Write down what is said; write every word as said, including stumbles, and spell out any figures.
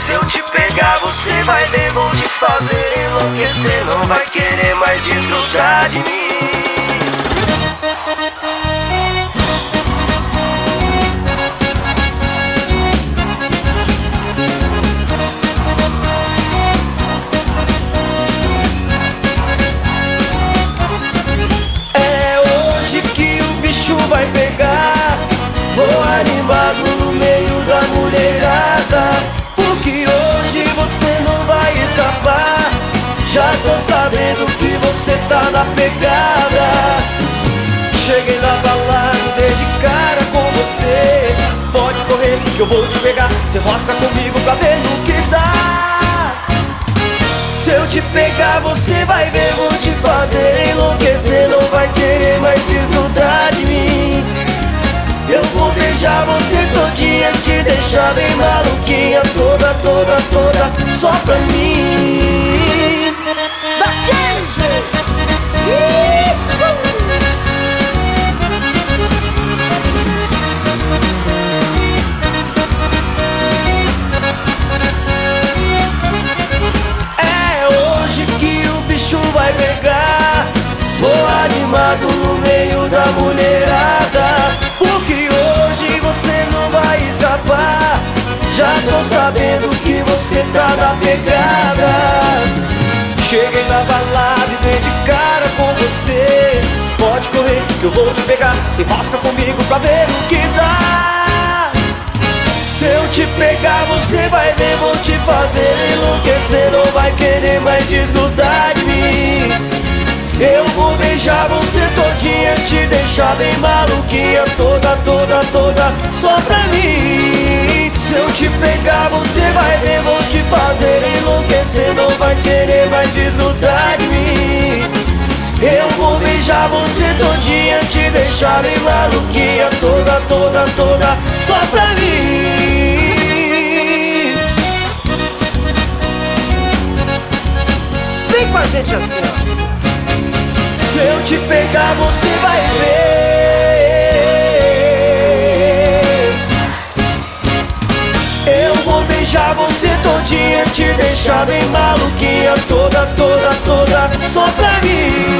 Se eu te pegar, você vai ver, vou te fazer enlouquecer. Não vai querer mais desgrudar de mim. É hoje que o bicho vai pegar. Vou animado no meio da mulherada, porque hoje você não vai escapar. Já tô sabendo que você tá na pegada. Cheguei na balada, dei de cara com você. Pode correr que eu vou te pegar. Cê rosca comigo pra ver no que dá. Se eu te pegar, você vai ver, vou te fazer enlouquecer. Não vai querer mais desgrudar de mim. Eu vou beijar você todinha, te deixar bem maluquinha. Toda, toda, toda, só pra mim. Daquele jeito. É hoje que o bicho vai pegar. Vou animado no meio da mulherada, porque hoje você não vai escapar. Já tô sabendo que você tá na pegada. Cheguei na balada e dei de cara com você. Pode correr que eu vou te pegar. Se rosca comigo pra ver o que dá. Se eu te pegar, você vai ver, vou te fazer enlouquecer. Não vai querer mais desgrudar de mim. Eu vou beijar você todinha, te deixar bem maluquinha. Toda, toda, toda, só pra mim. Se eu te pegar, você vai ver, vou te fazer enlouquecer. Não vai querer mais desgrudar de mim. Eu vou beijar você todinha, te deixar bem maluquinha. Toda, toda, toda, só pra mim. Vem com a gente assim, ó. Se eu te pegar, você vai ver. Eu vou beijar você todinha, te deixar bem maluquinha. Toda, toda, toda, só pra mim.